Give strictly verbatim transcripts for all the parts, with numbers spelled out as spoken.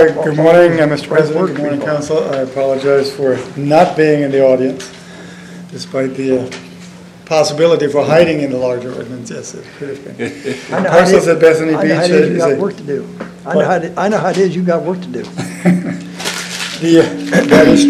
Uh, Good morning, uh, Mister President. Good morning, Council. I apologize for not being in the audience, despite the uh, possibility for hiding in the larger ordinance. Yes, it could have been. I know Parcels how it at Bethany is- I Beach. know how it is, you is got a- work to do. I know how, it- I know how it is, you got work to do. The, uh, that is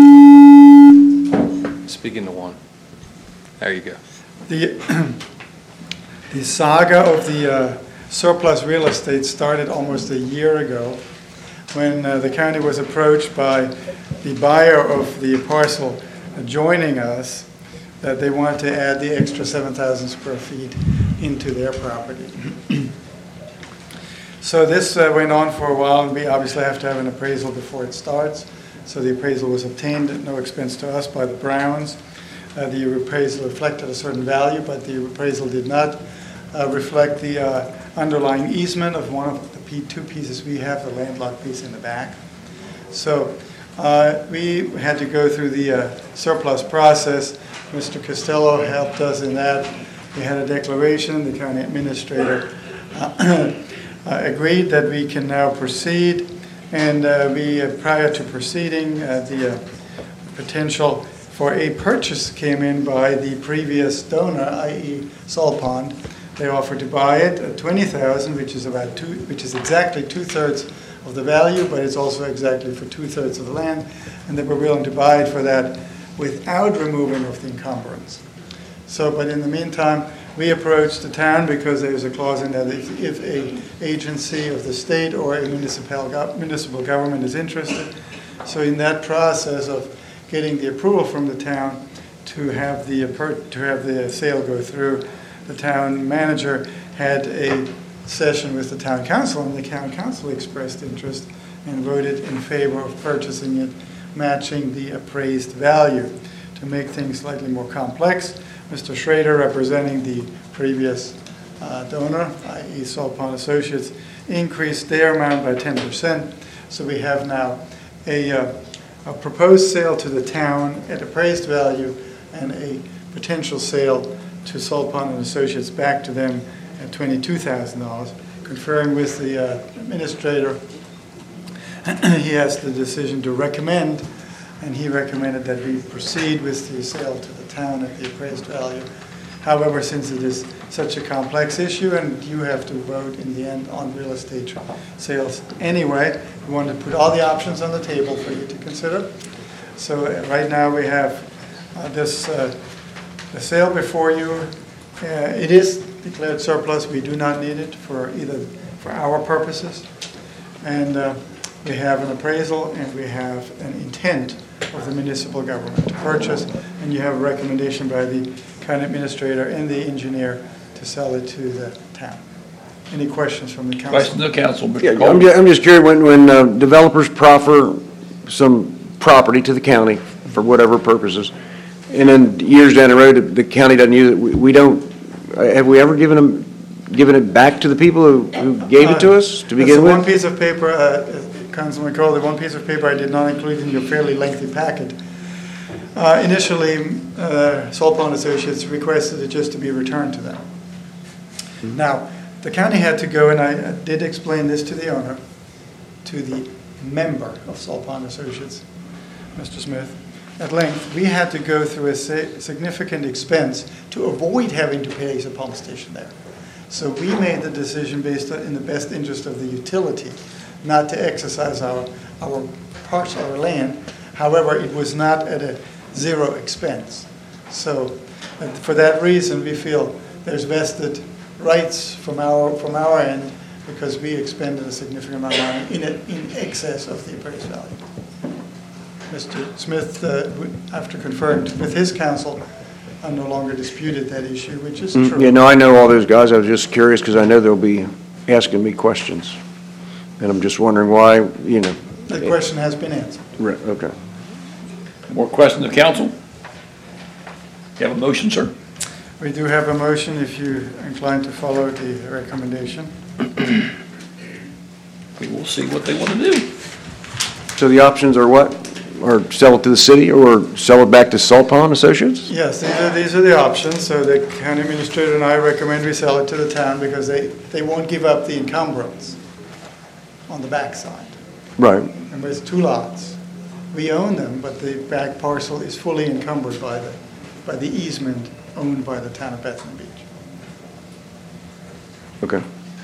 true. Speaking to one. There you go. The, the saga of the uh, surplus real estate started almost a year ago when uh, the county was approached by the buyer of the parcel adjoining us that they wanted to add the extra seven thousand square feet into their property. So this uh, went on for a while, and we obviously have to have an appraisal before it starts. So the appraisal was obtained at no expense to us by the Browns. Uh, the appraisal reflected a certain value, but the appraisal did not uh, reflect the uh, underlying easement of one of the P two pieces we have, the landlocked piece in the back. So uh, we had to go through the uh, surplus process. Mister Costello helped us in that. We had a declaration. The county administrator uh, uh, agreed that we can now proceed. And uh, we, uh, prior to proceeding, uh, the uh, potential for a purchase came in by the previous donor, that is. Salt Pond. They offered to buy it at twenty thousand dollars, which is about two, which is exactly two-thirds of the value, but it's also exactly for two-thirds of the land, and they were willing to buy it for that without removing of the encumbrance. So, but in the meantime, we approached the town because there's a clause in that if, if a agency of the state or a municipal gov- municipal government is interested. So in that process of getting the approval from the town to have the to have the sale go through, the town manager had a session with the town council, and the town council expressed interest and voted in favor of purchasing it, matching the appraised value. To make things slightly more complex, Mister Schrader, representing the previous uh, donor, that is. Salt Pond Associates, increased their amount by ten percent. So we have now a, uh, a proposed sale to the town at appraised value and a potential sale to Salt Pond and Associates back to them at twenty-two thousand dollars. Conferring with the uh, administrator, he has the decision to recommend, and he recommended that we proceed with the sale to the town at the appraised value. However, since it is such a complex issue and you have to vote in the end on real estate sales anyway, we want to put all the options on the table for you to consider. So uh, right now we have uh, this uh, the sale before you. Uh, it is declared surplus. We do not need it for either for our purposes. And uh, we have an appraisal and we have an intent of the municipal government to purchase, and you have a recommendation by the county administrator and the engineer to sell it to the town. Any questions from the council? Question to the council, Mister Yeah, Cole. I'm just, I'm just curious, when, when uh, developers proffer some property to the county for whatever purposes, and then years down the road, the county doesn't use it, we we don't, uh, have we ever given them, given it back to the people who, who gave it to us to begin That's the one with? piece of paper, uh, Councilman Cole, the one piece of paper I did not include in your fairly lengthy packet. Uh, initially, uh, Salt Pond Associates requested it just to be returned to them. Mm-hmm. Now, the county had to go, and I uh, did explain this to the owner, to the member of Salt Pond Associates, Mister Smith, at length. We had to go through a si- significant expense to avoid having to pay a pump station there. So we made the decision based on, in the best interest of the utility, not to exercise our, our parts, our land. However, it was not at a zero expense. So uh, for that reason, we feel there's vested rights from our, from our end because we expended a significant amount of money in, it, in excess of the appraised value. Mister Smith, uh, after conferring with his counsel, uh, no longer disputed that issue, which is Mm, true. Yeah, no, I know all those guys. I was just curious because I know they'll be asking me questions. And I'm just wondering why, you know. The question has been answered. Right, okay. More questions to the council? You have a motion, sir? We do have a motion if you're inclined to follow the recommendation. We will see what they want to do. So the options are what? Or sell it to the city or sell it back to Salt Pond Associates? Yes, these are, these are the options. So the county administrator and I recommend we sell it to the town because they, they won't give up the encumbrance on the backside. Right. And there's two lots. We own them, but the back parcel is fully encumbered by the, by the easement owned by the town of Bethany Beach. Okay.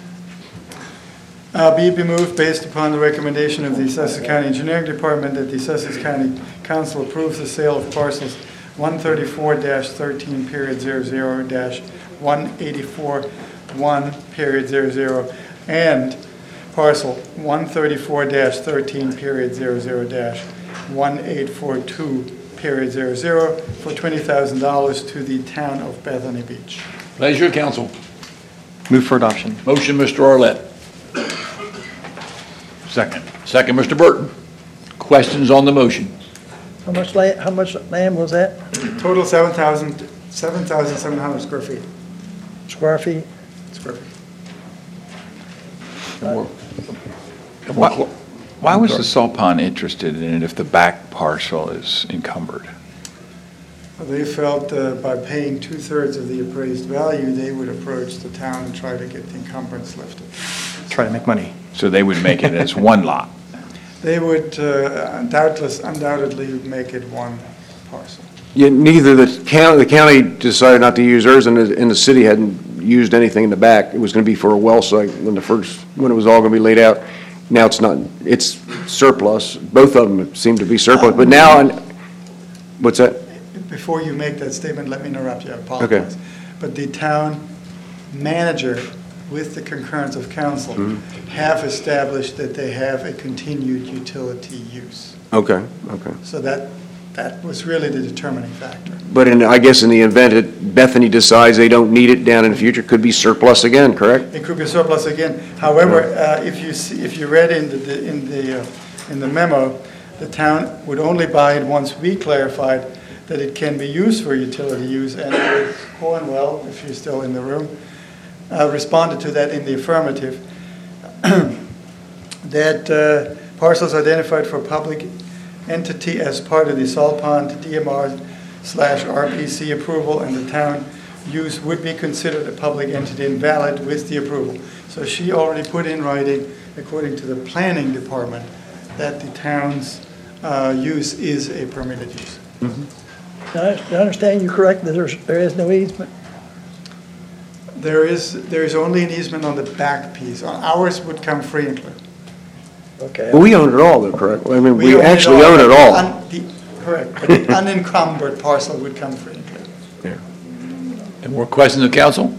Uh, Be it removed based upon the recommendation of the Sussex County Engineering Department that the Sussex County Council approves the sale of parcels one thirty-four thirteen period zero zero dash one eighty-four one period zero zero and parcel one thirty-four thirteen period zero zero dash one eight four two period zero zero for twenty thousand dollars to the town of Bethany Beach. Pleasure of council. Move for adoption. Motion, Mister Arlett. Second. Second, Mister Burton. Questions on the motion? How much land, how much land was that? Total seven thousand, seven thousand seven hundred square feet. Square feet? Square feet. Why, why was the Salt Pond interested in it if the back parcel is encumbered? They felt uh, by paying two-thirds of the appraised value, they would approach the town and try to get the encumbrance lifted. Try to make money. So they would make it as one lot? They would uh, doubtless, undoubtedly make it one parcel. Yeah, neither the county, the county decided not to use theirs, and the, and the city hadn't used anything in the back. It was gonna be for a well site when the first, when it was all gonna be laid out. Now it's not, it's surplus. Both of them seem to be surplus, but now, what's that? Before you make that statement, let me interrupt you, I apologize. But the town manager, with the concurrence of council, have established that they have a continued utility use. Okay, okay. So that, that was really the determining factor. But in, I guess in the event that Bethany decides they don't need it down in the future, could be surplus again, correct? It could be surplus again. However, uh, if you see, if you read in the, in the, uh, in the memo, the town would only buy it once we clarified that it can be used for utility use, and Cornwell, if you're still in the room, uh, responded to that in the affirmative, that uh, parcels identified for public entity as part of the Salt Pond D M R slash R P C approval and the town use would be considered a public entity and valid with the approval. So she already put in writing, according to the planning department, that the town's uh, use is a permitted use. Did I did I understand you correct, that there's, there is no easement? There is, there is only an easement on the back piece. Ours would come free and clear. Okay. Well, we own it all though, correct? I mean, we own actually own it all. Un- the- Correct, but the unencumbered parcel would come free and clear. Any more questions of council?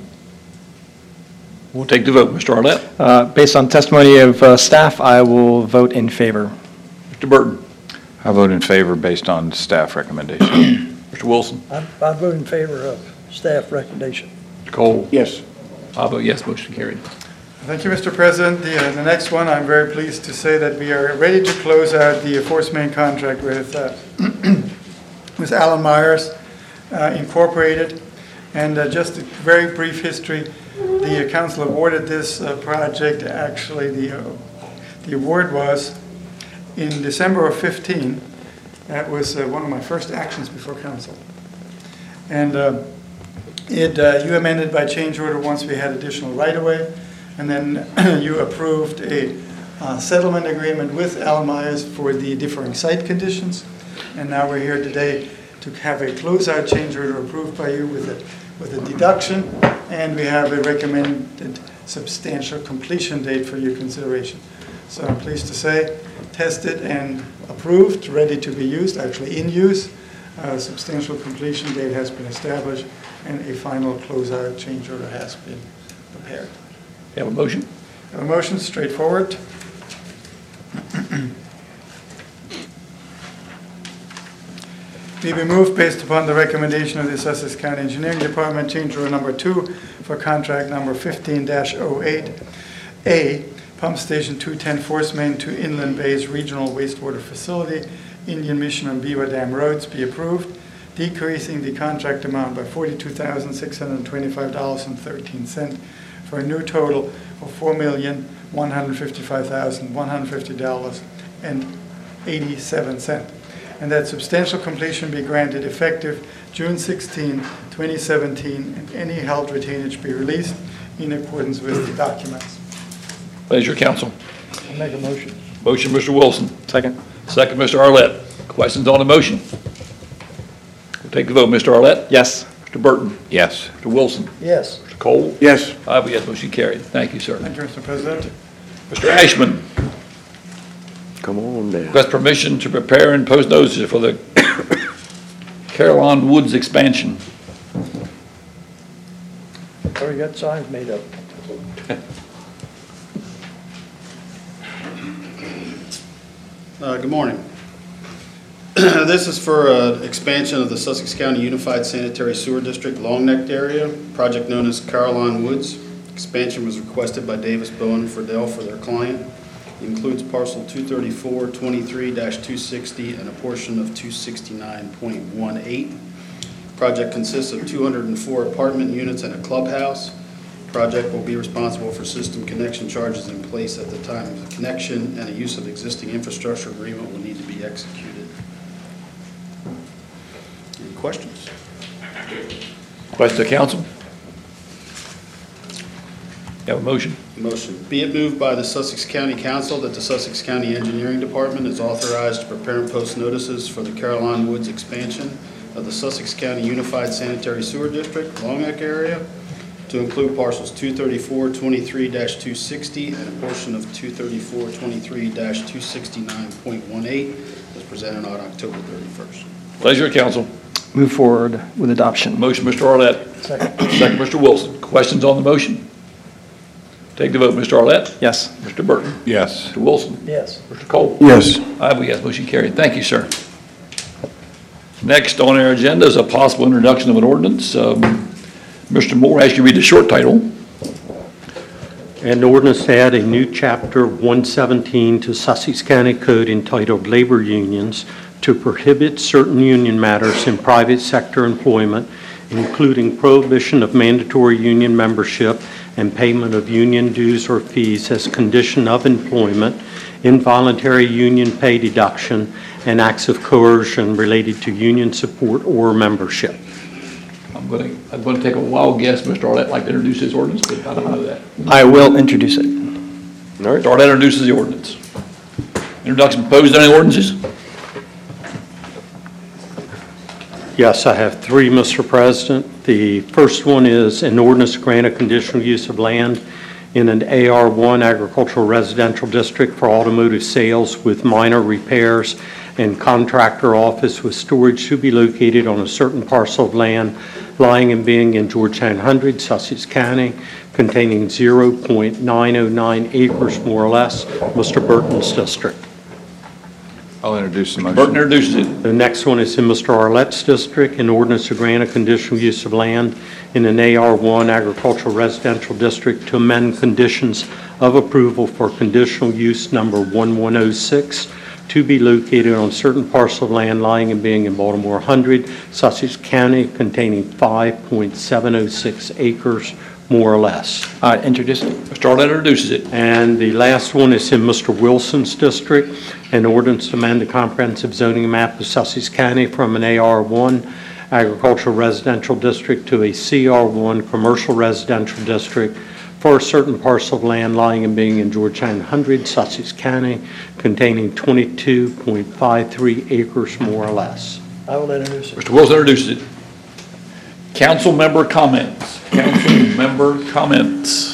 We'll take the vote. Mister Arlett? Uh, Based on testimony of uh, staff, I will vote in favor. Mister Burton? I vote in favor based on staff recommendation. Mister Wilson? I I vote in favor of staff recommendation. Mister Cole? Yes. I vote yes, motion carried. Thank you, Mister President. The, uh, the next one, I'm very pleased to say that we are ready to close out the force main contract with, uh, with Allen Myers uh, Incorporated. And uh, just a very brief history, the uh, council awarded this uh, project, actually the, uh, the award was in December of fifteen. That was uh, one of my first actions before council. And uh, it, uh, you amended by change order once we had additional right-of-way. And then you approved a uh, settlement agreement with Allen Myers for the differing site conditions. And now we're here today to have a closeout change order approved by you with a, with a deduction. And we have a recommended substantial completion date for your consideration. So I'm pleased to say, tested and approved, ready to be used, actually in use. A substantial completion date has been established, and a final closeout change order has been prepared. You have a motion? A motion, straightforward. Be removed based upon the recommendation of the Sussex County Engineering Department, change order number two for contract number fifteen dash oh eight A, Pump Station two ten Force Main to Inland Bays Regional Wastewater Facility, Indian Mission and Beaver Dam Roads be approved, decreasing the contract amount by forty-two thousand six hundred twenty-five dollars and thirteen cents for a new total of four million one hundred fifty-five thousand one hundred fifty dollars and eighty-seven cents. And that substantial completion be granted effective June sixteenth, twenty seventeen, and any held retainage be released in accordance with the documents. Pleasure, council. I'll make a motion. Motion, Mister Wilson. Second. Second, Mister Arlett. Questions on the motion? We'll take the vote. Mister Arlett? Yes. Mister Burton? Yes. Mister Wilson? Yes. Mister Cole? Yes. I vote yes, motion carried. Thank you, sir. Thank you, Mister President. Mister Ashman, Come on down. request permission to prepare and post notices for the Caroline Woods expansion. Already got signs made up. Uh, Good morning. This is for uh, expansion of the Sussex County Unified Sanitary Sewer District Long Neck area, project known as Caroline Woods. Expansion was requested by Davis Bowen Friedel for their client. It includes parcel two thirty-four twenty-three two sixty and a portion of two sixty-nine point one eight. Project consists of two hundred four apartment units and a clubhouse. Project will be responsible for system connection charges in place at the time of the connection, and a use of existing infrastructure agreement will need to be executed. Any questions? Question of council? You have a motion? Motion. Be it moved by the Sussex County Council that the Sussex County Engineering Department is authorized to prepare and post notices for the Caroline Woods expansion of the Sussex County Unified Sanitary Sewer District, Long Neck area, to include parcels two thirty-four twenty-three two sixty and a portion of two thirty-four twenty-three two sixty-nine point one eight, as presented on October thirty-first. Pleasure of council. Move forward with adoption. Motion, Mister Arlett. Second. Second, Mister Wilson. Questions on the motion? Take the vote. Mister Arlett? Yes. Mister Burton? Yes. Mister Wilson? Yes. Mister Cole? Yes. I vote yes, motion carried. Thank you, sir. Next on our agenda is a possible introduction of an ordinance. Um, Mister Moore, I ask you to read the short title. An ordinance to add a new chapter one seventeen to Sussex County Code entitled Labor Unions to prohibit certain union matters in private sector employment, including prohibition of mandatory union membership and payment of union dues or fees as condition of employment, involuntary union pay deduction, and acts of coercion related to union support or membership. I'm going to, I'm going to take a wild guess. Mister Arlett like to introduce his ordinance, but I don't know that. I will introduce it. All right, Mister Arlett introduces the ordinance. Introduction proposed any ordinances? Yes, I have three, Mister President. The first one is an ordinance to grant a conditional use of land in an A R one agricultural residential district for automotive sales with minor repairs and contractor office with storage to be located on a certain parcel of land lying and being in Georgetown Hundred, Sussex County, containing zero point nine oh nine acres more or less, Mister Burton's district. I'll introduce the motion. Burton introduces it. The next one is in Mister Arlett's district, an ordinance to grant a conditional use of land in an A R one agricultural residential district to amend conditions of approval for conditional use number one one oh six to be located on certain parcel of land lying and being in Baltimore Hundred, Sussex County, containing five point seven oh six acres, more or less. Uh, Introduce it. Mister Arlett introduces it. And the last one is in Mister Wilson's district, an ordinance to amend the comprehensive zoning map of Sussex County from an A R one agricultural residential district to a C R one commercial residential district for a certain parcel of land lying and being in Georgetown Hundred, Sussex County, containing twenty-two point five three acres, more or less. I will introduce it. Mister Wilson introduces it. Council member comments. Council member comments.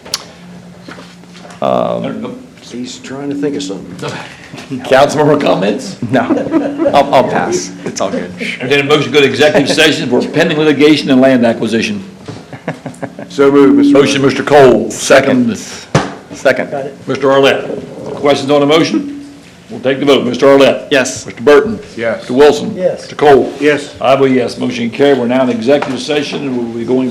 Um, He's trying to think of something. Council member comments? No, I'll, I'll pass. It's all good. Entertain a motion to go to executive session for pending litigation and land acquisition. So moved, Mister Motion, Mister Cole. Second, Second. Got it. Mister Arlett. Questions on the motion? We'll take the vote. Mister Arlett. Yes. Mister Burton. Yes. Mister Wilson. Yes. Mister Cole. Yes. I vote yes. Motion carried. We're now in executive session and we'll be going